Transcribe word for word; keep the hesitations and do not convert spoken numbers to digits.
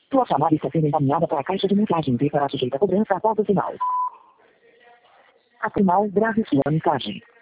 Tua chamada está sendo encaminhada para a caixa de mensagem e será sujeita a cobrança após o sinal. Afinal, grave sua mensagem.